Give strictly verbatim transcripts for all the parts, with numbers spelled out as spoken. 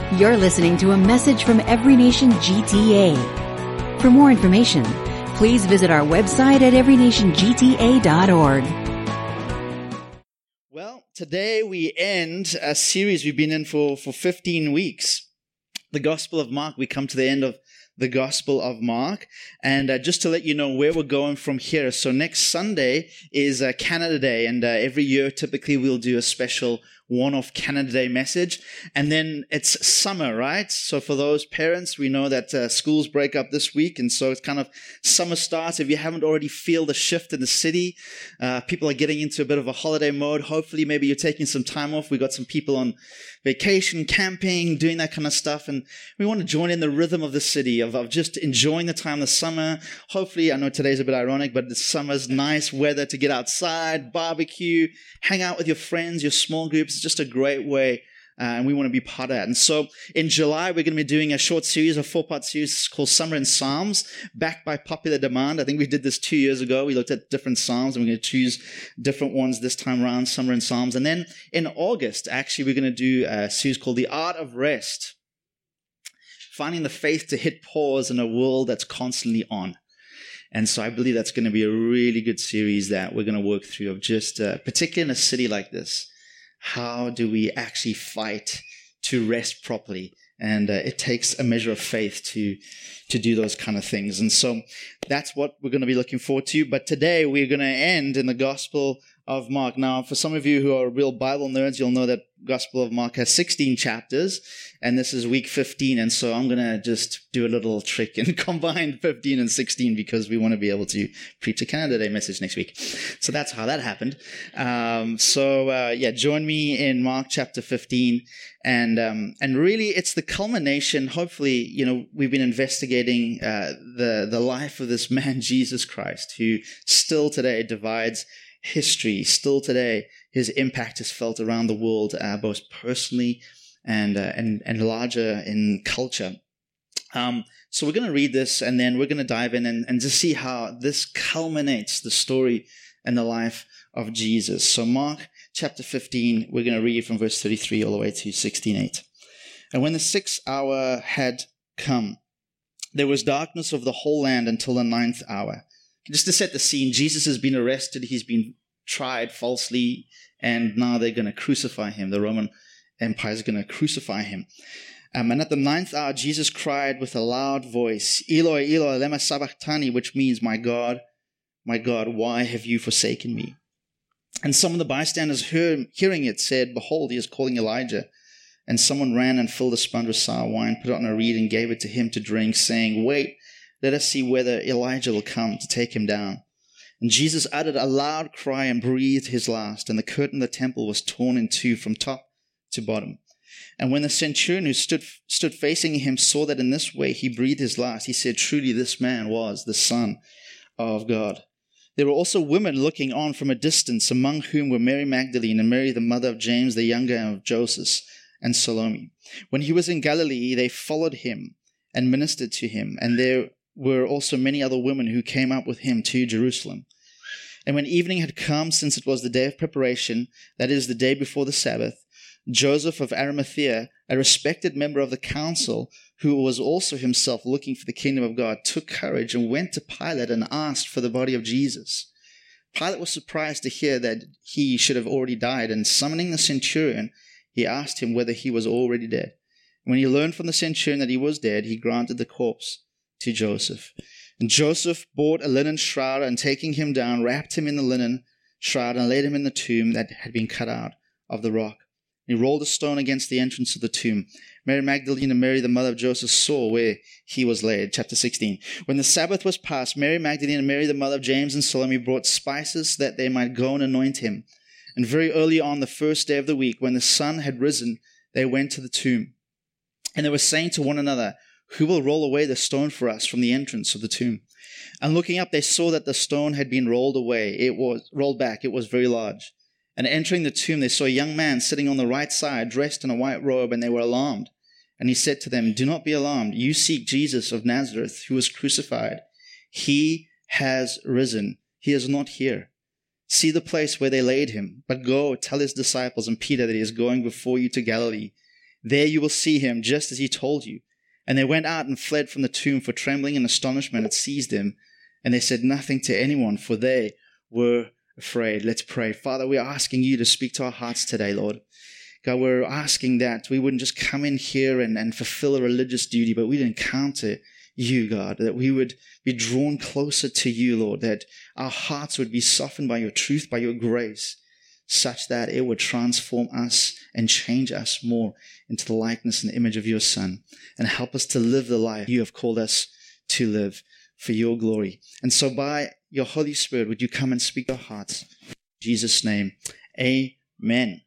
You're listening to a message from Every Nation G T A. For more information, please visit our website at every nation g t a dot org. Well, today we end a series we've been in for, for fifteen weeks. The Gospel of Mark. We come to the end of the Gospel of Mark. And uh, just to let you know where we're going from here. So next Sunday is uh, Canada Day. And uh, every year, typically, we'll do a special one-off Canada Day message. And then it's summer, right? So for those parents, we know that uh, schools break up this week. And so it's kind of summer starts. If you haven't already feel the shift in the city, uh, people are getting into a bit of a holiday mode. Hopefully, maybe you're taking some time off. We got some people on vacation, camping, doing that kind of stuff. And we want to join in the rhythm of the city, of, of just enjoying the time, the summer. Hopefully, I know today's a bit ironic, but the summer's nice weather to get outside, barbecue, hang out with your friends, your small groups. It's just a great way, uh, and we want to be part of that. And so in July, we're going to be doing a short series, a four-part series called Summer in Psalms, backed by popular demand. I think we did this two years ago. We looked at different Psalms, and we're going to choose different ones this time around, Summer in Psalms. And then in August, actually, we're going to do a series called The Art of Rest, finding the faith to hit pause in a world that's constantly on. And so I believe that's going to be a really good series that we're going to work through of just, uh, particularly in a city like this, how do we actually fight to rest properly? And uh, it takes a measure of faith to to do those kind of things. And so that's what we're going to be looking forward to. But today we're going to end in the Gospel of Mark. Now, for some of you who are real Bible nerds, you'll know that Gospel of Mark has sixteen chapters, and this is week fifteen. And so I'm going to just do a little trick and combine fifteen and sixteen because we want to be able to preach a Canada Day message next week. So that's how that happened. Um, so uh, yeah, join me in Mark chapter fifteen. And um, and really, it's the culmination. Hopefully, you know, we've been investigating uh, the the life of this man, Jesus Christ, who still today divides history. Still today, his impact is felt around the world, uh, both personally and uh, and and larger in culture. Um, so we're going to read this, and then we're going to dive in and, and just see how this culminates the story and the life of Jesus. So Mark chapter fifteen, we're going to read from verse thirty-three all the way to sixteen eight. And when the sixth hour had come, there was darkness over the whole land until the ninth hour. Just to set the scene, Jesus has been arrested, he's been tried falsely, and now they're going to crucify him. The Roman Empire is going to crucify him. Um, and at the ninth hour, Jesus cried with a loud voice, Eloi, Eloi, lema sabachthani, which means, my God, my God, why have you forsaken me? And some of the bystanders heard, hearing it said, behold, he is calling Elijah. And someone ran and filled a sponge with sour wine, put it on a reed, and gave it to him to drink, saying, wait, let us see whether Elijah will come to take him down. And Jesus uttered a loud cry and breathed his last, and the curtain of the temple was torn in two from top to bottom. And when the centurion who stood stood facing him saw that in this way he breathed his last, he said, truly this man was the Son of God. There were also women looking on from a distance, among whom were Mary Magdalene and Mary the mother of James the younger and of Joseph and Salome. When he was in Galilee, they followed him and ministered to him, and there were also many other women who came up with him to Jerusalem. And when evening had come, since it was the day of preparation, that is, the day before the Sabbath, Joseph of Arimathea, a respected member of the council, who was also himself looking for the kingdom of God, took courage and went to Pilate and asked for the body of Jesus. Pilate was surprised to hear that he should have already died, and summoning the centurion, he asked him whether he was already dead. When he learned from the centurion that he was dead, he granted the corpse to Joseph. And Joseph bought a linen shroud, and taking him down, wrapped him in the linen shroud and laid him in the tomb that had been cut out of the rock. He rolled a stone against the entrance of the tomb. Mary Magdalene and Mary, the mother of Joseph, saw where he was laid. Chapter sixteen. When the Sabbath was past, Mary Magdalene and Mary, the mother of James and Salome, brought spices that they might go and anoint him. And very early on the first day of the week, when the sun had risen, they went to the tomb. And they were saying to one another, who will roll away the stone for us from the entrance of the tomb? And looking up, they saw that the stone had been rolled away. It was rolled back. It was very large. And entering the tomb, they saw a young man sitting on the right side, dressed in a white robe, and they were alarmed. And he said to them, do not be alarmed. You seek Jesus of Nazareth, who was crucified. He has risen. He is not here. See the place where they laid him. But go, tell his disciples and Peter that he is going before you to Galilee. There you will see him, just as he told you." And they went out and fled from the tomb, for trembling and astonishment had seized them. And they said nothing to anyone, for they were afraid. Let's pray. Father, we're asking you to speak to our hearts today, Lord. God, we're asking that we wouldn't just come in here and, and fulfill a religious duty, but we'd encounter you, God, that we would be drawn closer to you, Lord, that our hearts would be softened by your truth, by your grace, such that it would transform us and change us more into the likeness and image of your Son, and help us to live the life you have called us to live for your glory. And so by your Holy Spirit, would you come and speak to our hearts? In Jesus' name, amen.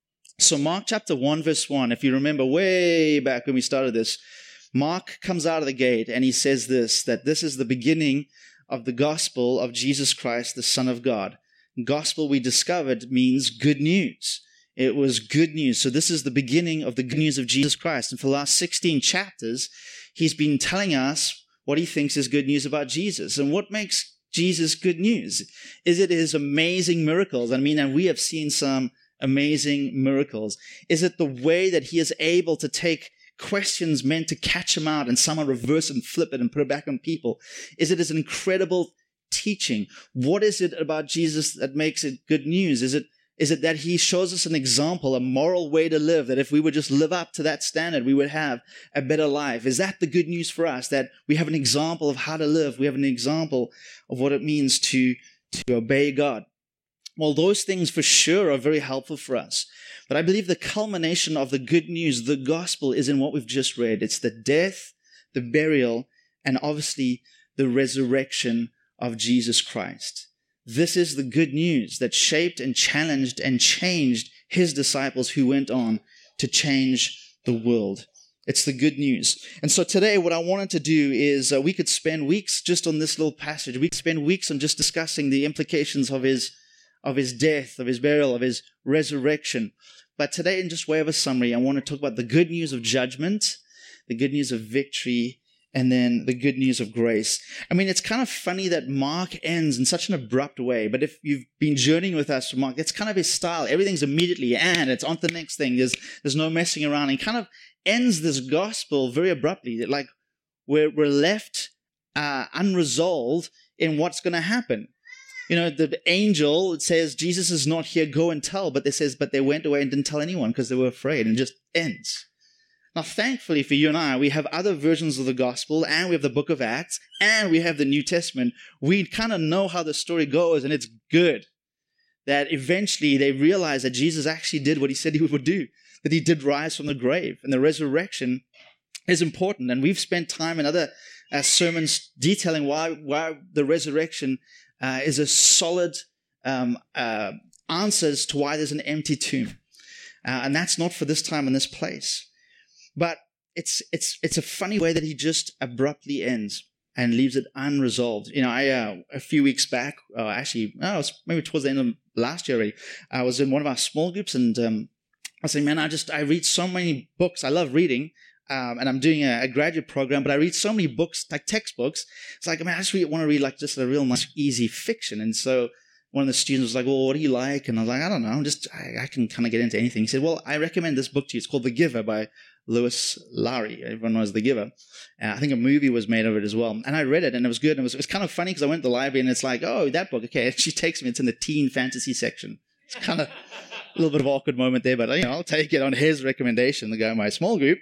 So Mark chapter one, verse one, if you remember way back when we started this, Mark comes out of the gate and he says this, that this is the beginning of the gospel of Jesus Christ, the Son of God. Gospel, we discovered, means good news. It was good news. So this is the beginning of the good news of Jesus Christ. And for the last sixteen chapters, he's been telling us what he thinks is good news about Jesus. And what makes Jesus good news? Is it his amazing miracles? I mean, and we have seen some amazing miracles. Is it the way that he is able to take questions meant to catch him out and somehow reverse and flip it and put it back on people? Is it his incredible teaching? What is it about Jesus that makes it good news? Is it is it that he shows us an example, a moral way to live, that if we would just live up to that standard, we would have a better life? Is that the good news for us, that we have an example of how to live? We have an example of what it means to, to obey God? Well, those things for sure are very helpful for us. But I believe the culmination of the good news, the gospel, is in what we've just read. It's the death, the burial, and obviously the resurrection of Jesus Christ. This is the good news that shaped and challenged and changed his disciples, who went on to change the world. It's the good news. And so today what I wanted to do is uh, we could spend weeks just on this little passage. We could spend weeks on just discussing the implications of his, of his death, of his burial, of his resurrection. But today, in just way of a summary, I want to talk about the good news of judgment, the good news of victory, and then the good news of grace. I mean, it's kind of funny that Mark ends in such an abrupt way, but if you've been journeying with us from Mark, it's kind of his style. Everything's immediately, and it's on to the next thing. There's there's no messing around. He kind of ends this gospel very abruptly, like we're, we're left uh, unresolved in what's going to happen. You know, the angel, it says, Jesus is not here, go and tell, but it says, but they went away and didn't tell anyone because they were afraid, and it just ends. Now, thankfully for you and I, we have other versions of the gospel, and we have the book of Acts, and we have the New Testament. We kind of know how the story goes, and it's good. That eventually they realize that Jesus actually did what he said he would do, that he did rise from the grave, and the resurrection is important. And we've spent time in other uh, sermons detailing why, why the resurrection uh, is a solid um, uh, answer as to why there's an empty tomb. Uh, and that's not for this time and this place. But it's it's it's a funny way that he just abruptly ends and leaves it unresolved. You know, I uh, a few weeks back, uh, actually, oh, it was maybe towards the end of last year already, I was in one of our small groups, and um, I was saying, man, I just I read so many books. I love reading, um, and I'm doing a, a graduate program, but I read so many books, like textbooks. It's like, man, I just really want to read like just a real nice, easy fiction. And so one of the students was like, well, what do you like? And I was like, I don't know, I'm just I, I can kind of get into anything. He said, well, I recommend this book to you. It's called The Giver by Lewis Lowry. Everyone knows The Giver. And I think a movie was made of it as well. And I read it, and it was good. And it was, it was kind of funny because I went to the library, and it's like, oh, that book. Okay. And she takes me. It's in the teen fantasy section. It's kind of a little bit of an awkward moment there, but you know, I'll take it on his recommendation, the guy in my small group.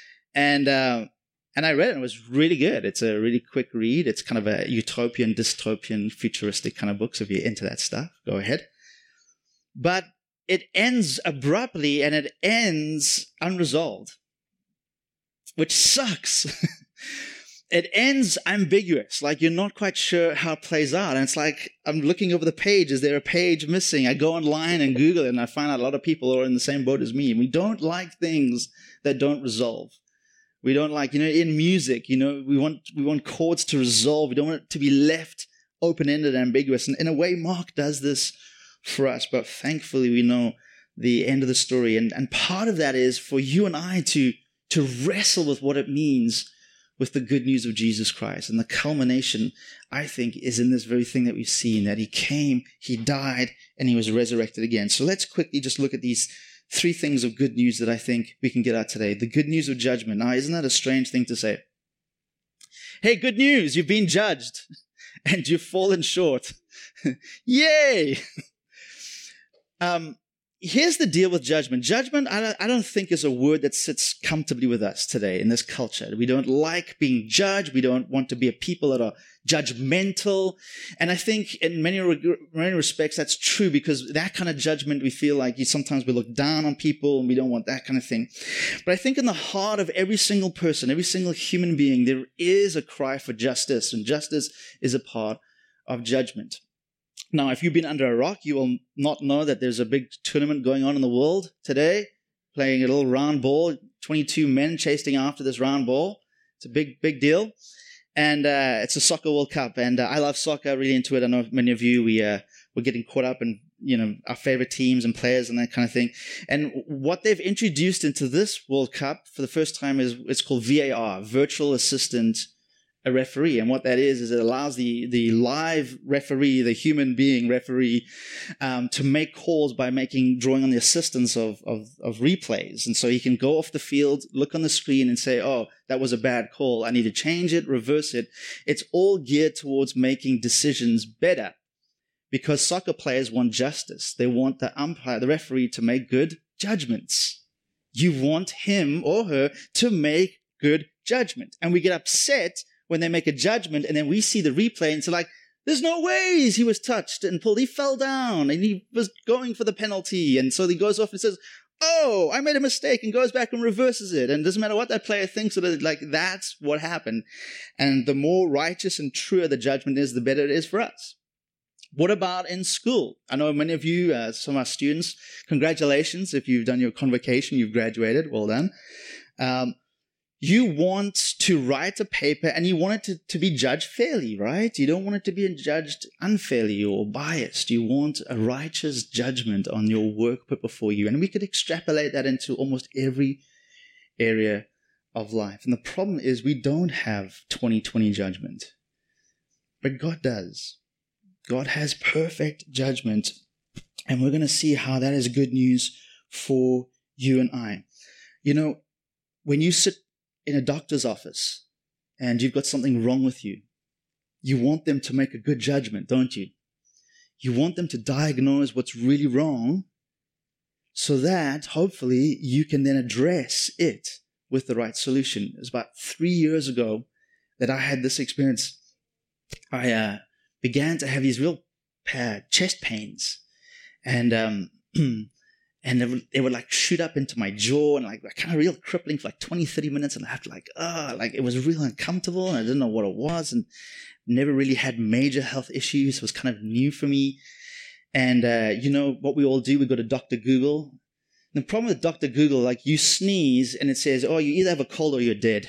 And uh, and I read it, and it was really good. It's a really quick read. It's kind of a utopian, dystopian, futuristic kind of book. So if you're into that stuff, go ahead. But it ends abruptly, and it ends unresolved, which sucks. It ends ambiguous, like you're not quite sure how it plays out. And it's like, I'm looking over the page. Is there a page missing? I go online and Google it, and I find out a lot of people are in the same boat as me. We don't like things that don't resolve. We don't like, you know, in music, you know, we want we want chords to resolve. We don't want it to be left open-ended and ambiguous. And in a way, Mark does this for us. But thankfully, we know the end of the story. And, and part of that is for you and I to, to wrestle with what it means with the good news of Jesus Christ. And the culmination, I think, is in this very thing that we've seen, that he came, he died, and he was resurrected again. So let's quickly just look at these three things of good news that I think we can get out today. The good news of judgment. Now, isn't that a strange thing to say? Hey, good news, you've been judged and you've fallen short. Yay! um, here's the deal with judgment. Judgment, I don't, I don't think is a word that sits comfortably with us today in this culture. We don't like being judged. We don't want to be a people that are judgmental. And I think in many, many respects, that's true, because that kind of judgment, we feel like you, sometimes we look down on people and we don't want that kind of thing. But I think in the heart of every single person, every single human being, there is a cry for justice, and justice is a part of judgment. Now, if you've been under a rock, you will not know that there's a big tournament going on in the world today, playing a little round ball, twenty-two men chasing after this round ball. It's a big, big deal. And uh, it's a soccer World Cup. And uh, I love soccer, really into it. I know many of you, we, uh, we're getting caught up in, you know, our favorite teams and players and that kind of thing. And what they've introduced into this World Cup for the first time is it's called V A R, Virtual Assistant a referee. And what that is, is it allows the, the live referee, the human being referee, um, to make calls by making, drawing on the assistance of, of, of replays. And so he can go off the field, look on the screen and say, oh, that was a bad call. I need to change it, reverse it. It's all geared towards making decisions better, because soccer players want justice. They want the umpire, the referee, to make good judgments. You want him or her to make good judgment. And we get upset when they make a judgment and then we see the replay and it's like, there's no ways he was touched and pulled. He fell down and he was going for the penalty. And so he goes off and says, oh, I made a mistake, and goes back and reverses it. And it doesn't matter what that player thinks, so that, like, that's what happened. And the more righteous and truer the judgment is, the better it is for us. What about in school? I know many of you, uh, some of our students, congratulations. If you've done your convocation, you've graduated. Well done. Um, You want to write a paper and you want it to, to be judged fairly, right? You don't want it to be judged unfairly or biased. You want a righteous judgment on your work put before you. And we could extrapolate that into almost every area of life. And the problem is we don't have twenty twenty judgment, but God does. God has perfect judgment. And we're going to see how that is good news for you and I. You know, when you sit in a doctor's office and you've got something wrong with you, you want them to make a good judgment, don't you? You want them to diagnose what's really wrong so that hopefully you can then address it with the right solution. It was about three years ago that I had this experience. I uh, began to have these real uh, chest pains, and um and they would, they would like shoot up into my jaw and like kind of real crippling for like twenty, thirty minutes. And I had to like, ah, oh, like it was real uncomfortable and I didn't know what it was, and never really had major health issues. It was kind of new for me. And, uh, you know what we all do? We go to Doctor Google. And the problem with Doctor Google, like you sneeze and it says, oh, you either have a cold or you're dead.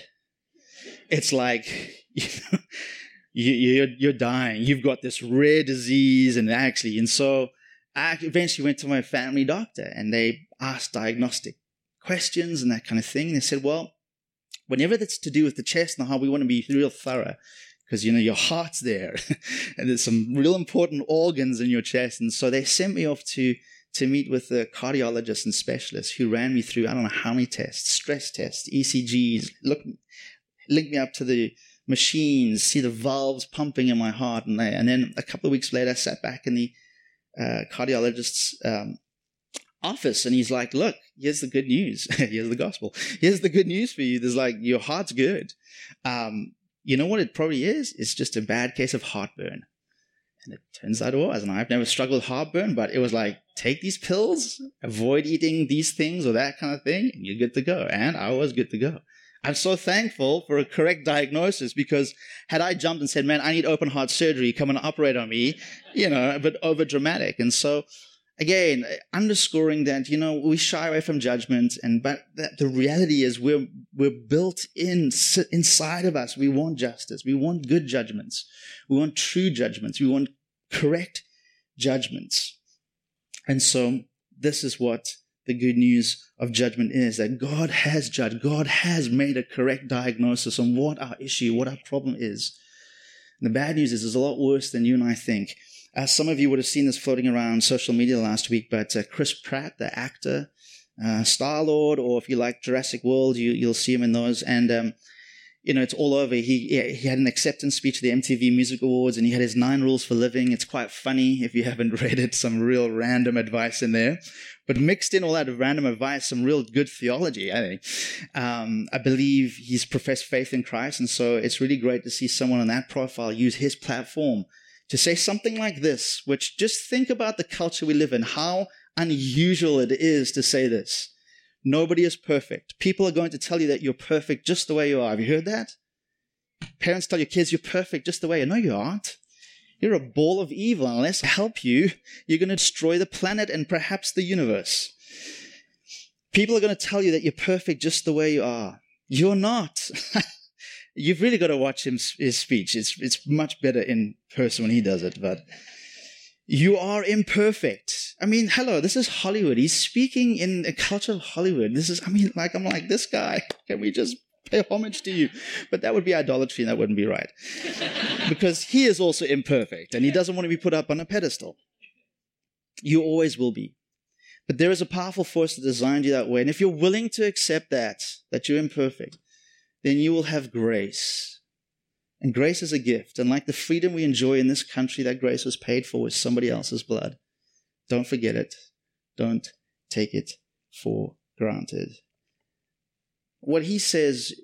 It's like, you know, you, you're, you're dying. You've got this rare disease and actually, and so I eventually went to my family doctor and they asked diagnostic questions and that kind of thing. And they said, well, whenever that's to do with the chest and how we want to be real thorough, because, you know, your heart's there and there's some real important organs in your chest. And so they sent me off to, to meet with a cardiologist and specialist who ran me through, I don't know how many tests, stress tests, E C Gs, look, linked me up to the machines, see the valves pumping in my heart. And, they, and then a couple of weeks later, I sat back in the Uh, cardiologist's um, office, and he's like, look, here's the good news. Here's the gospel. Here's the good news for you. There's like, your heart's good. Um, you know what it probably is? It's just a bad case of heartburn. And it turns out it was. And I've never struggled with heartburn, but it was like, take these pills, avoid eating these things or that kind of thing, and you're good to go. And I was good to go. I'm so thankful for a correct diagnosis, because had I jumped and said, man, I need open heart surgery, come and operate on me, you know, a bit over dramatic. And so, again, underscoring that, you know, we shy away from judgment, and but that the reality is we're we're built in inside of us. We want justice. We want good judgments. We want true judgments. We want correct judgments. And so this is what the good news of judgment is, that God has judged. God has made a correct diagnosis on what our issue, what our problem is. And the bad news is it's a lot worse than you and I think. Uh, some of you would have seen this floating around social media last week, but uh, Chris Pratt, the actor, uh, Star-Lord, or if you like Jurassic World, you, you'll see him in those. And, um, you know, it's all over. He he had an acceptance speech at the M T V Music Awards, and he had his nine rules for living. It's quite funny if you haven't read it, some real random advice in there. But mixed in all that random advice, some real good theology, I think. Um, I believe he's professed faith in Christ, and so it's really great to see someone on that profile use his platform to say something like this, which just think about the culture we live in, how unusual it is to say this. Nobody is perfect. People are going to tell you that you're perfect just the way you are. Have you heard that? Parents tell your kids you're perfect just the way you are. No, you aren't. You're a ball of evil. Unless I help you, you're going to destroy the planet and perhaps the universe. People are going to tell you that you're perfect just the way you are. You're not. You've really got to watch him, his speech. It's, it's much better in person when he does it, but you are imperfect. I mean, hello, this is Hollywood. He's speaking in the culture of Hollywood. This is, I mean, like, I'm like, this guy, can we just pay homage to you? But that would be idolatry, and that wouldn't be right. Because he is also imperfect, and he doesn't want to be put up on a pedestal. You always will be. But there is a powerful force that designed you that way. And if you're willing to accept that, that you're imperfect, then you will have grace. And grace is a gift. And like the freedom we enjoy in this country, that grace was paid for with somebody else's blood. Don't forget it. Don't take it for granted. What he says,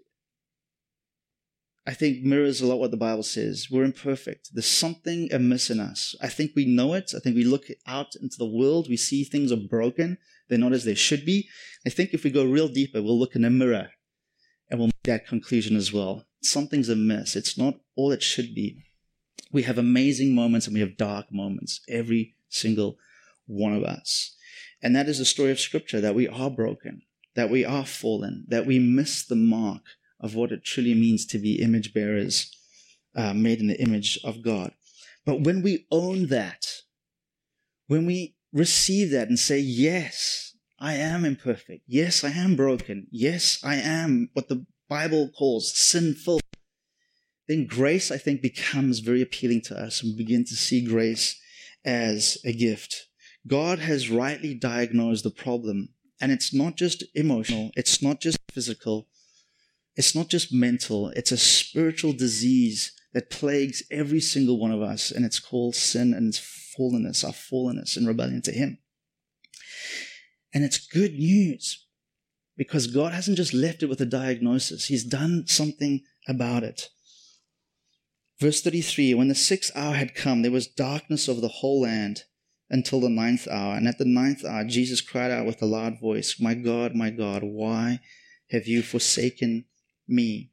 I think, mirrors a lot what the Bible says. We're imperfect. There's something amiss in us. I think we know it. I think we look out into the world. We see things are broken. They're not as they should be. I think if we go real deeper, we'll look in a mirror and we'll make that conclusion as well. Something's amiss. It's not all it should be. We have amazing moments and we have dark moments, every single one of us. And that is the story of Scripture, that we are broken, that we are fallen, that we miss the mark of what it truly means to be image bearers, uh, made in the image of God. But when we own that, when we receive that and say, yes, I am imperfect. Yes, I am broken. Yes, I am what the Bible calls sinful. Then grace, I think, becomes very appealing to us, and we begin to see grace as a gift. God has rightly diagnosed the problem, and it's not just emotional, it's not just physical, it's not just mental, it's a spiritual disease that plagues every single one of us, and it's called sin and it's fallenness, our fallenness in rebellion to Him. And it's good news, because God hasn't just left it with a diagnosis. He's done something about it. Verse thirty-three, when the sixth hour had come, there was darkness over the whole land until the ninth hour. And at the ninth hour, Jesus cried out with a loud voice, my God, my God, why have you forsaken me?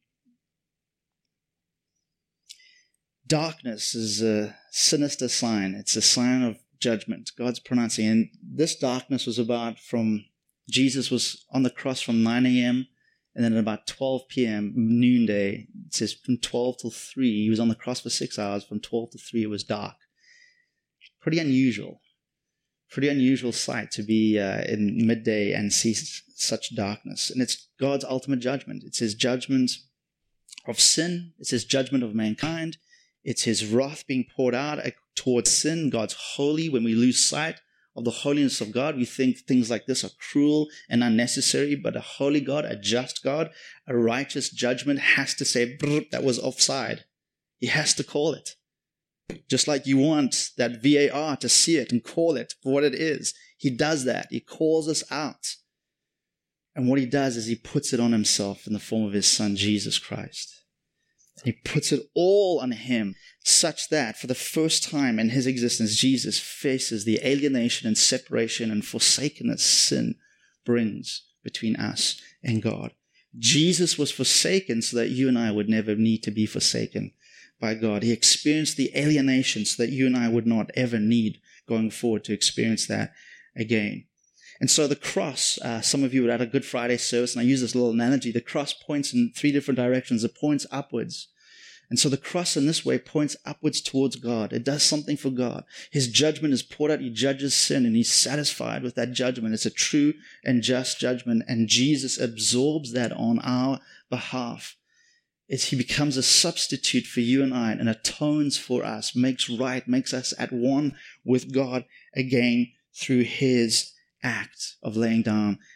Darkness is a sinister sign. It's a sign of judgment. God's pronouncing. And this darkness was about from, Jesus was on the cross from nine a.m. and then at about twelve p.m., noonday, it says from twelve till three, he was on the cross for six hours. From twelve to three, it was dark. Pretty unusual. Pretty unusual sight to be uh, in midday and see s- such darkness. And it's God's ultimate judgment. It's His judgment of sin. It's His judgment of mankind. It's His wrath being poured out towards sin. God's holy. When we lose sight of the holiness of God, we think things like this are cruel and unnecessary, but a holy God, a just God, a righteous judgment has to say, that was offside. He has to call it. Just like you want that V A R to see it and call it for what it is. He does that. He calls us out. And what He does is He puts it on Himself in the form of His Son, Jesus Christ. He puts it all on Him, such that for the first time in His existence, Jesus faces the alienation and separation and forsakenness sin brings between us and God. Jesus was forsaken so that you and I would never need to be forsaken by God. He experienced the alienation so that you and I would not ever need going forward to experience that again. And so the cross, uh, some of you were at a Good Friday service, and I use this little analogy. The cross points in three different directions. It points upwards. And so the cross in this way points upwards towards God. It does something for God. His judgment is poured out. He judges sin, and He's satisfied with that judgment. It's a true and just judgment, and Jesus absorbs that on our behalf. It's, He becomes a substitute for you and I and atones for us, makes right, makes us at one with God again through His act of laying down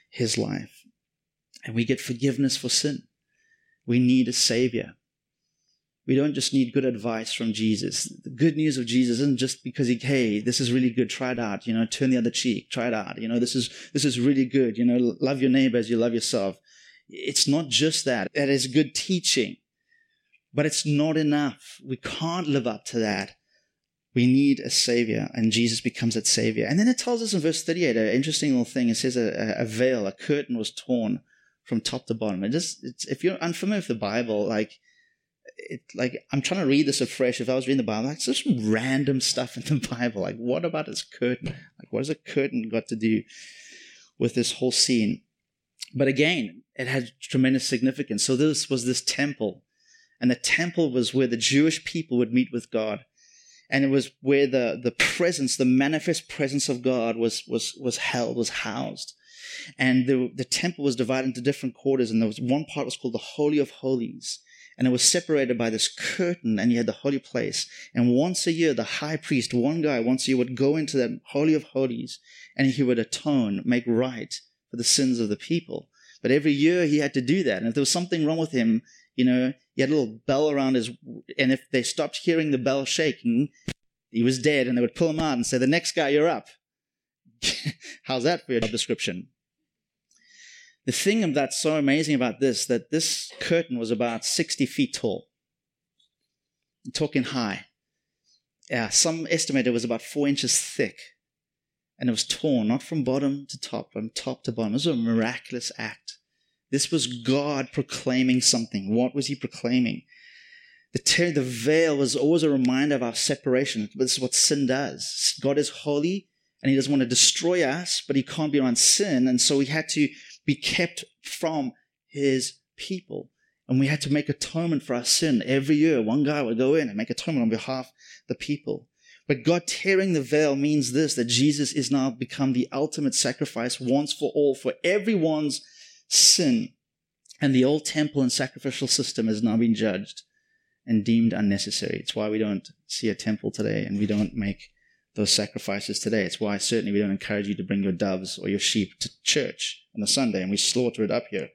his life. And we get forgiveness for sin. We need a Savior. We don't just need good advice from Jesus. The good news of Jesus isn't just because he, hey, this is really good, try it out, you know, turn the other cheek, try it out. You know, this is, this is really good, you know, love your neighbor as you love yourself. It's not just that. That is good teaching, but it's not enough. We can't live up to that. We need a Savior, and Jesus becomes that Savior. And then it tells us in verse thirty-eight, an interesting little thing. It says a, a veil, a curtain was torn from top to bottom. It just, it's, if you're unfamiliar with the Bible, like, it, like I'm trying to read this afresh. If I was reading the Bible, like, it's just random stuff in the Bible. Like, what about this curtain? Like, what has a curtain got to do with this whole scene? But again, it had tremendous significance. So this was this temple, and the temple was where the Jewish people would meet with God. And it was where the, the presence, the manifest presence of God was, was, was held, was housed. And the, the temple was divided into different quarters. And there was one part was called the Holy of Holies. And it was separated by this curtain, and you had the holy place. And once a year, the high priest, one guy once a year, would go into the Holy of Holies, and he would atone, make right for the sins of the people. But every year he had to do that. And if there was something wrong with him, you know, he had a little bell around his, and if they stopped hearing the bell shaking, he was dead, and they would pull him out and say, the next guy, you're up. How's that for your job description? The thing that's so amazing about this, that this curtain was about sixty feet tall. I'm talking high. Yeah, some estimate it was about four inches thick. And it was torn, not from bottom to top, from top to bottom. It was a miraculous act. This was God proclaiming something. What was he proclaiming? The, ter- the veil was always a reminder of our separation. This is what sin does. God is holy, and he doesn't want to destroy us, but he can't be around sin. And so he had to be kept from his people. And we had to make atonement for our sin. Every year, one guy would go in and make atonement on behalf of the people. But God tearing the veil means this, that Jesus is now become the ultimate sacrifice once for all for everyone's sin. And the old temple and sacrificial system has now been judged and deemed unnecessary. It's why we don't see a temple today, and we don't make those sacrifices today. It's why certainly we don't encourage you to bring your doves or your sheep to church on a Sunday, and we slaughter it up here.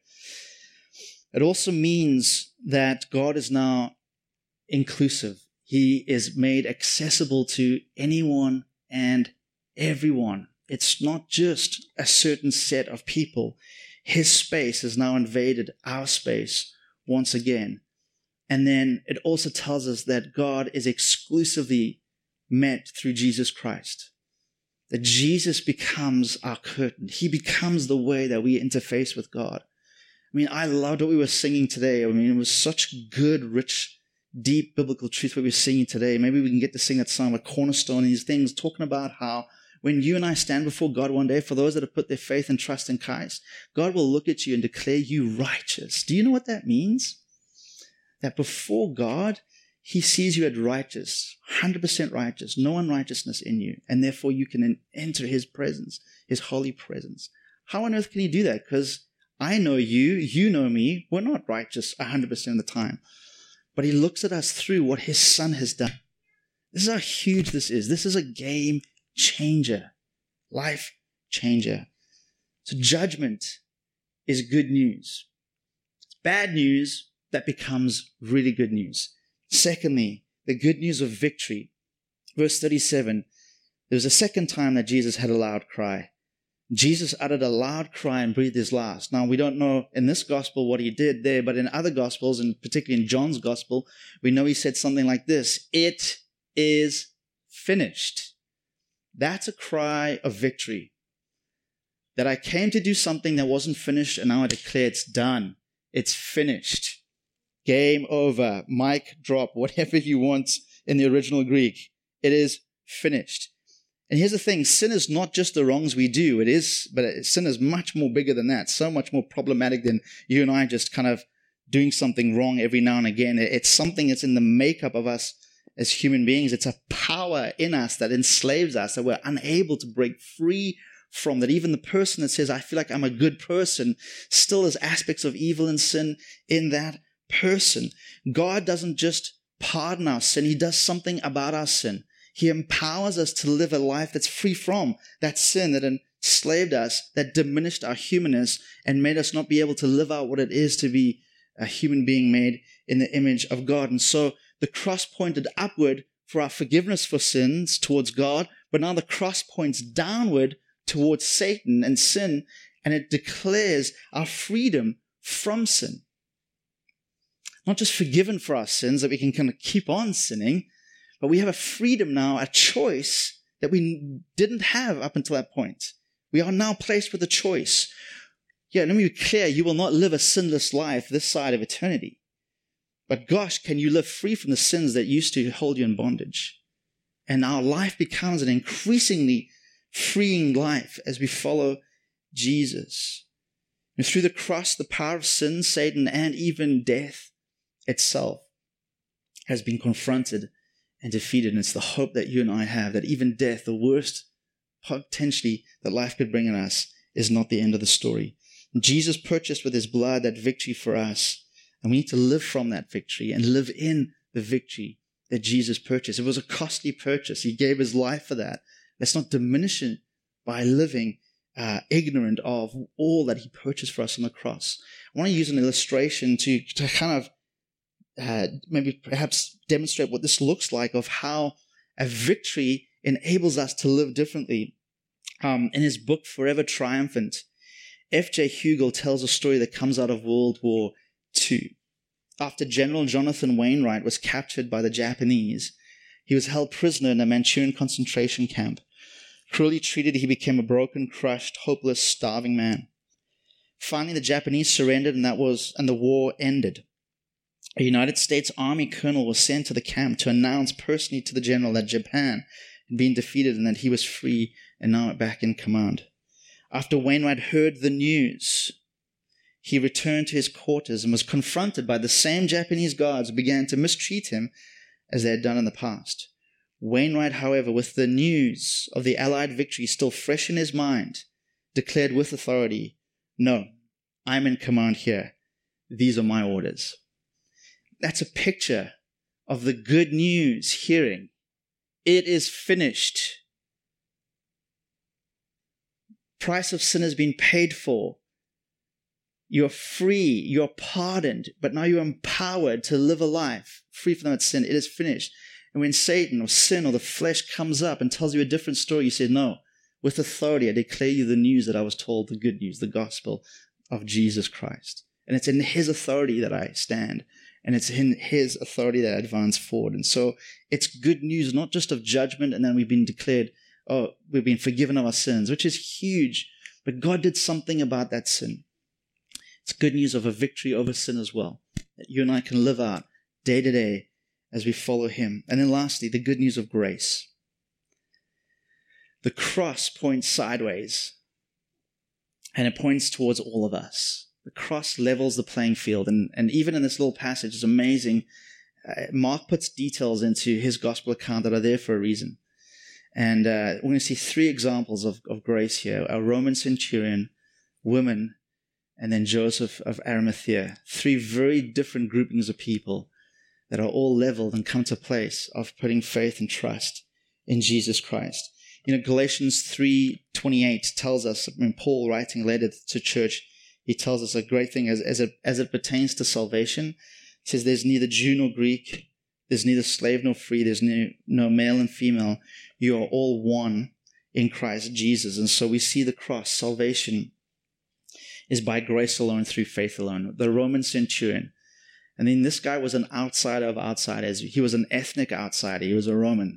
It also means that God is now inclusive. He is made accessible to anyone and everyone. It's not just a certain set of people. His space has now invaded our space once again. And then it also tells us that God is exclusively met through Jesus Christ. That Jesus becomes our curtain. He becomes the way that we interface with God. I mean, I loved what we were singing today. I mean, it was such good, rich, deep biblical truth what we were singing today. Maybe we can get to sing that song, a cornerstone, and these things, talking about how when you and I stand before God one day, for those that have put their faith and trust in Christ, God will look at you and declare you righteous. Do you know what that means? That before God, he sees you as righteous, one hundred percent righteous, no unrighteousness in you, and therefore you can enter his presence, his holy presence. How on earth can he do that? Because I know you, you know me, we're not righteous one hundred percent of the time. But he looks at us through what his son has done. This is how huge this is. This is a game changer, life changer. So judgment is good news. It's bad news that becomes really good news. Secondly, the good news of victory. Verse thirty-seven, there was a second time that Jesus had a loud cry. Jesus uttered a loud cry and breathed his last. Now, we don't know in this gospel what he did there, but in other gospels, and particularly in John's gospel, we know he said something like this: "It is finished." That's a cry of victory. That I came to do something that wasn't finished, and now I declare it's done. It's finished. Game over. Mic drop. Whatever you want in the original Greek. It is finished. And here's the thing, sin is not just the wrongs we do. It is, but sin is much more bigger than that, so much more problematic than you and I just kind of doing something wrong every now and again. It's something that's in the makeup of us as human beings. It's a power in us that enslaves us, that we're unable to break free from, that even the person that says, I feel like I'm a good person, still has aspects of evil and sin in that person. God doesn't just pardon our sin, he does something about our sin. He empowers us to live a life that's free from that sin that enslaved us, that diminished our humanness and made us not be able to live out what it is to be a human being made in the image of God. And so the cross pointed upward for our forgiveness for sins towards God, but now the cross points downward towards Satan and sin, and it declares our freedom from sin. Not just forgiven for our sins, that we can kind of keep on sinning, but we have a freedom now, a choice that we didn't have up until that point. We are now placed with a choice. Yeah, let me be clear, you will not live a sinless life this side of eternity. But gosh, can you live free from the sins that used to hold you in bondage? And our life becomes an increasingly freeing life as we follow Jesus. And through the cross, the power of sin, Satan, and even death itself has been confronted and defeated. And it's the hope that you and I have, that even death, the worst potentially that life could bring in us, is not the end of the story. And Jesus purchased with his blood that victory for us. And we need to live from that victory and live in the victory that Jesus purchased. It was a costly purchase. He gave his life for that. Let's not diminish it by living uh, ignorant of all that he purchased for us on the cross. I want to use an illustration to, to kind of uh, maybe perhaps demonstrate what this looks like, of how a victory enables us to live differently. Um, in his book, Forever Triumphant, F J Hugel tells a story that comes out of World War Two. After General Jonathan Wainwright was captured by the Japanese, he was held prisoner in a Manchurian concentration camp. Cruelly treated, he became a broken, crushed, hopeless, starving man. Finally, the Japanese surrendered, and that was, and the war ended. A United States Army colonel was sent to the camp to announce personally to the general that Japan had been defeated and that he was free and now back in command. After Wainwright heard the news, he returned to his quarters and was confronted by the same Japanese guards who began to mistreat him as they had done in the past. Wainwright, however, with the news of the Allied victory still fresh in his mind, declared with authority, "No, I'm in command here. These are my orders." That's a picture of the good news hearing. It is finished. Price of sin has been paid for. You're free, you're pardoned, but now you're empowered to live a life free from that sin. It is finished. And when Satan or sin or the flesh comes up and tells you a different story, you say, "No, with authority I declare you the news that I was told, the good news, the gospel of Jesus Christ." And it's in his authority that I stand. And it's in his authority that I advance forward. And so it's good news, not just of judgment, and then we've been declared, oh, we've been forgiven of our sins, which is huge. But God did something about that sin. It's good news of a victory over sin as well, that you and I can live out day to day as we follow him. And then lastly, the good news of grace. The cross points sideways, and it points towards all of us. The cross levels the playing field. And, and even in this little passage, it's amazing. Uh, Mark puts details into his gospel account that are there for a reason. And uh, we're going to see three examples of, of grace here. A Roman centurion, women, and then Joseph of Arimathea. Three very different groupings of people that are all leveled and come to a place of putting faith and trust in Jesus Christ. You know, Galatians three twenty-eight tells us, when Paul writing a letter to church, he tells us a great thing as, as, it, as it pertains to salvation. He says there's neither Jew nor Greek, there's neither slave nor free, there's no, no male and female. You are all one in Christ Jesus. And so we see the cross. Salvation is by grace alone, through faith alone. The Roman centurion. And then this guy was an outsider of outsiders. He was an ethnic outsider. He was a Roman.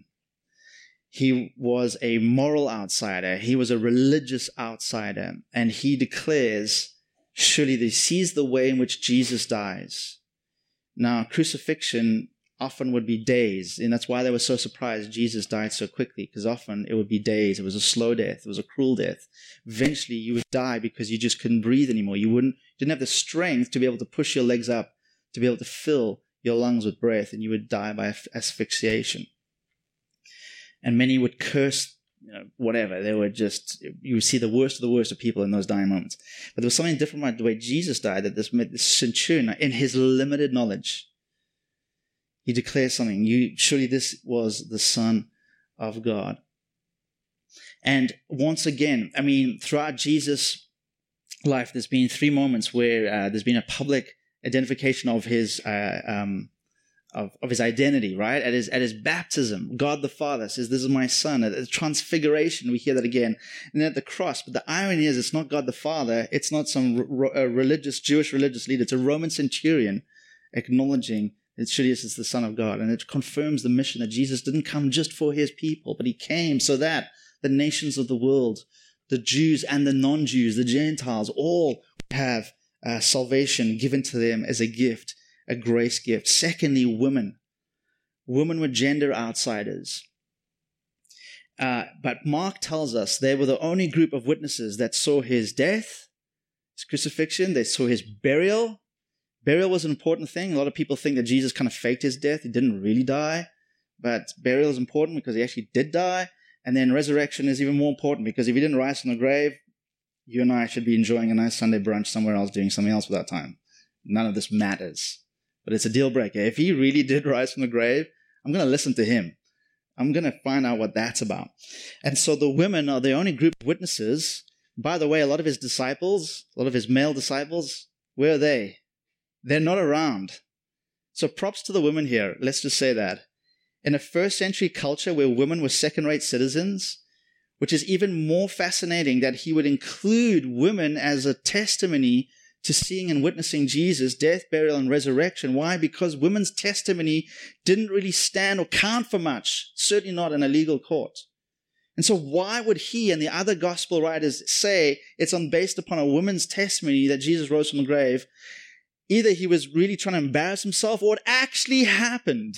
He was a moral outsider. He was a religious outsider. And he declares, surely he sees the way in which Jesus dies. Now, crucifixion often would be days, and that's why they were so surprised Jesus died so quickly, because often it would be days. It was a slow death. It was a cruel death. Eventually, you would die because you just couldn't breathe anymore. You wouldn't, didn't have the strength to be able to push your legs up, to be able to fill your lungs with breath, and you would die by asphyxiation. And many would curse, you know, whatever. They were just, you would see the worst of the worst of people in those dying moments. But there was something different about the way Jesus died, that this, this centurion, in his limited knowledge, he declares something. You, surely this was the Son of God. And once again, I mean, throughout Jesus' life, there's been three moments where uh, there's been a public identification of his uh, um, of, of his identity, right? At his at his baptism, God the Father says, "This is my Son." At the Transfiguration, we hear that again. And then at the cross, but the irony is, it's not God the Father. It's not some r- r- religious Jewish religious leader. It's a Roman centurion acknowledging that Judas is the Son of God, and it confirms the mission that Jesus didn't come just for his people, but he came so that the nations of the world, the Jews and the non-Jews, the Gentiles, all have uh, salvation given to them as a gift, a grace gift. Secondly, women. Women were gender outsiders. Uh, but Mark tells us they were the only group of witnesses that saw his death, his crucifixion, they saw his burial. Burial was an important thing. A lot of people think that Jesus kind of faked his death. He didn't really die. But burial is important because he actually did die. And then resurrection is even more important because if he didn't rise from the grave, you and I should be enjoying a nice Sunday brunch somewhere else doing something else with our time. None of this matters. But it's a deal breaker. If he really did rise from the grave, I'm going to listen to him. I'm going to find out what that's about. And so the women are the only group of witnesses. By the way, a lot of his disciples, a lot of his male disciples, where are they? They're not around. So props to the women here. Let's just say that. In a first century culture where women were second-rate citizens, which is even more fascinating that he would include women as a testimony to seeing and witnessing Jesus' death, burial, and resurrection. Why? Because women's testimony didn't really stand or count for much, certainly not in a legal court. And so why would he and the other gospel writers say it's on based upon a woman's testimony that Jesus rose from the grave? Either he was really trying to embarrass himself or it actually happened.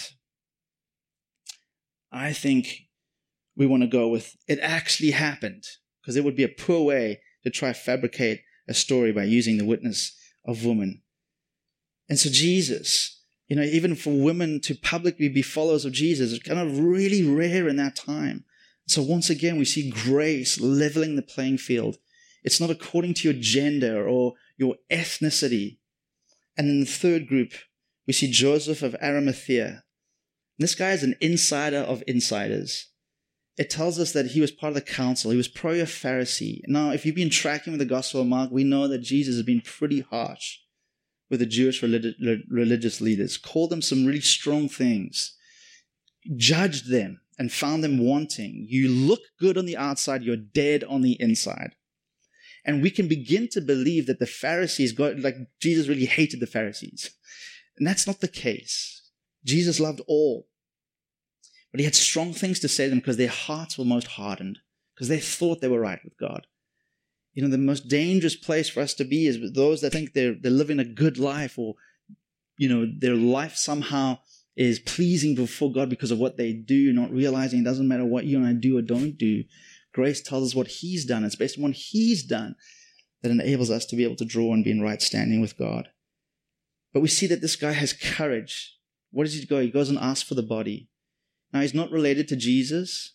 I think we want to go with it actually happened, because it would be a poor way to try to fabricate a story by using the witness of women. And so Jesus, you know, even for women to publicly be followers of Jesus, is kind of really rare in that time. So once again, we see grace leveling the playing field. It's not according to your gender or your ethnicity. And in the third group, we see Joseph of Arimathea. This guy is an insider of insiders. It tells us that he was part of the council. He was probably a Pharisee. Now, if you've been tracking with the Gospel of Mark, we know that Jesus has been pretty harsh with the Jewish religi- religious leaders, called them some really strong things, judged them, and found them wanting. You look good on the outside, you're dead on the inside. And we can begin to believe that the Pharisees, got, like Jesus really hated the Pharisees. And that's not the case. Jesus loved all. But he had strong things to say to them because their hearts were most hardened, because they thought they were right with God. You know, the most dangerous place for us to be is with those that think they're, they're living a good life, or, you know, their life somehow is pleasing before God because of what they do, not realizing it doesn't matter what you and I do or don't do. Grace tells us what he's done. It's based on what he's done that enables us to be able to draw and be in right standing with God. But we see that this guy has courage. What does he go? He goes and asks for the body. Now, he's not related to Jesus.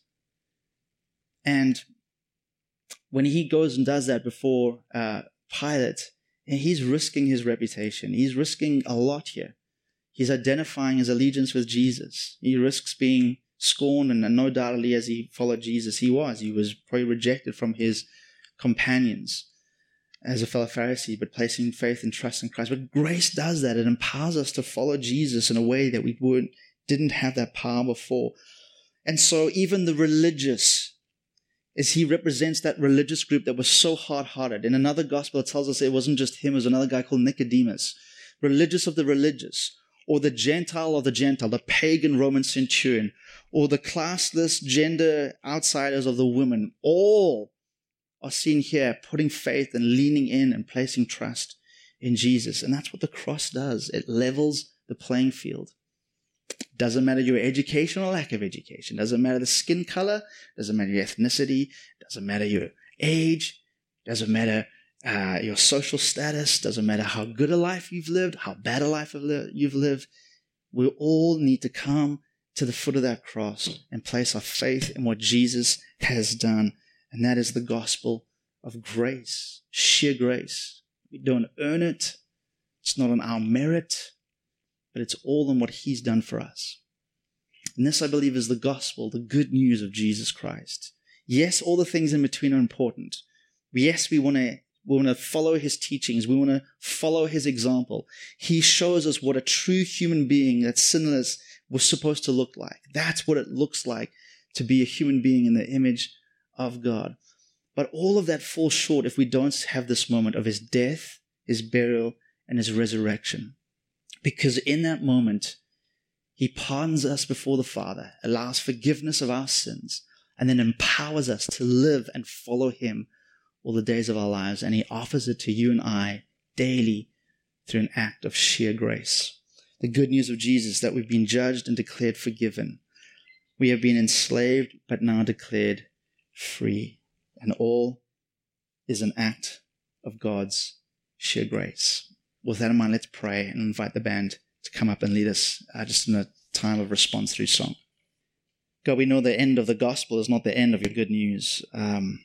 And when he goes and does that before uh, Pilate, he's risking his reputation. He's risking a lot here. He's identifying his allegiance with Jesus. He risks being scorned, and no doubtly as he followed Jesus, he was. He was probably rejected from his companions as a fellow Pharisee, but placing faith and trust in Christ. But grace does that. It empowers us to follow Jesus in a way that we would, didn't have that power before. And so even the religious, as he represents that religious group that was so hard-hearted. In another gospel, it tells us it wasn't just him, it was another guy called Nicodemus, religious of the religious, or the Gentile of the Gentile, the pagan Roman centurion, or the classless gender outsiders of the women. All are seen here putting faith and leaning in and placing trust in Jesus. And that's what the cross does. It levels the playing field. Doesn't matter your education or lack of education. Doesn't matter the skin color. Doesn't matter your ethnicity. Doesn't matter your age. Doesn't matter uh, your social status. Doesn't matter how good a life you've lived, how bad a life you've lived. We all need to come to the foot of that cross and place our faith in what Jesus has done. And that is the gospel of grace, sheer grace. We don't earn it. It's not on our merit, but it's all on what he's done for us. And this, I believe, is the gospel, the good news of Jesus Christ. Yes, all the things in between are important. Yes, we want to we want to follow his teachings. We want to follow his example. He shows us what a true human being that's sinless was supposed to look like. That's what it looks like to be a human being in the image of God. But all of that falls short if we don't have this moment of his death, his burial, and his resurrection. Because in that moment, he pardons us before the Father, allows forgiveness of our sins, and then empowers us to live and follow him all the days of our lives. And he offers it to you and I daily through an act of sheer grace. The good news of Jesus, that we've been judged and declared forgiven. We have been enslaved, but now declared free. And all is an act of God's sheer grace. With that in mind, let's pray and invite the band to come up and lead us uh, just in a time of response through song. God, we know the end of the gospel is not the end of your good news. Um,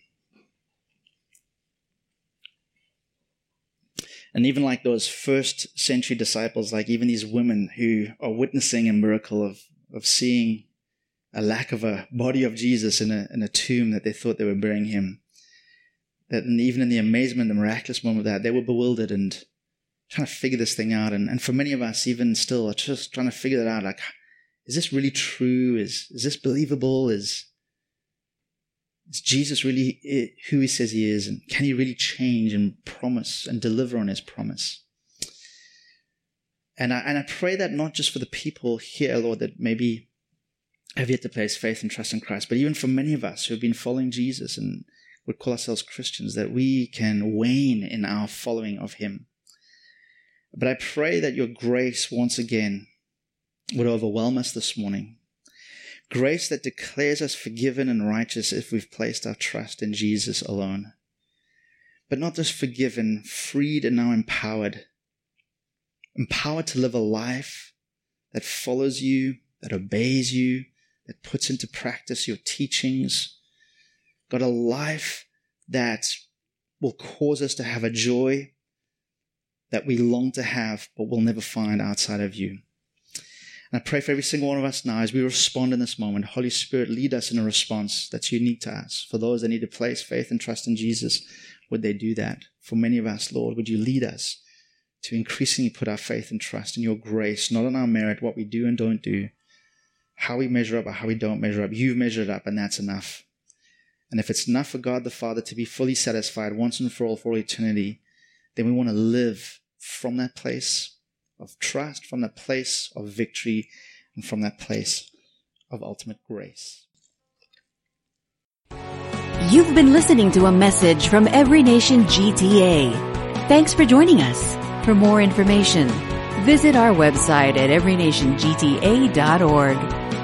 and even like those first century disciples, like even these women who are witnessing a miracle of, of seeing a lack of a body of Jesus in a, in a tomb that they thought they were burying him. That and even in the amazement, the miraculous moment of that, they were bewildered and trying to figure this thing out. And, and for many of us, even still, are just trying to figure that out. Like, is this really true? Is is this believable? Is, is Jesus really it, who he says he is? And can he really change and promise and deliver on his promise? And I, and I pray that not just for the people here, Lord, that maybe have yet to place faith and trust in Christ, but even for many of us who have been following Jesus and would call ourselves Christians, that we can wane in our following of him. But I pray that your grace once again would overwhelm us this morning. Grace that declares us forgiven and righteous if we've placed our trust in Jesus alone. But not just forgiven, freed and now empowered. Empowered to live a life that follows you, that obeys you, that puts into practice your teachings. God, a life that will cause us to have a joy that we long to have, but will never find outside of you. And I pray for every single one of us now as we respond in this moment. Holy Spirit, lead us in a response that's unique to us. For those that need to place faith and trust in Jesus, would they do that? For many of us, Lord, would you lead us to increasingly put our faith and trust in your grace, not on our merit, what we do and don't do, how we measure up or how we don't measure up. You've measured up, and that's enough. And if it's enough for God the Father to be fully satisfied once and for all for eternity, then we want to live from that place of trust, from that place of victory, and from that place of ultimate grace. You've been listening to a message from Every Nation G T A. Thanks for joining us. For more information, visit our website at every nation g t a dot org.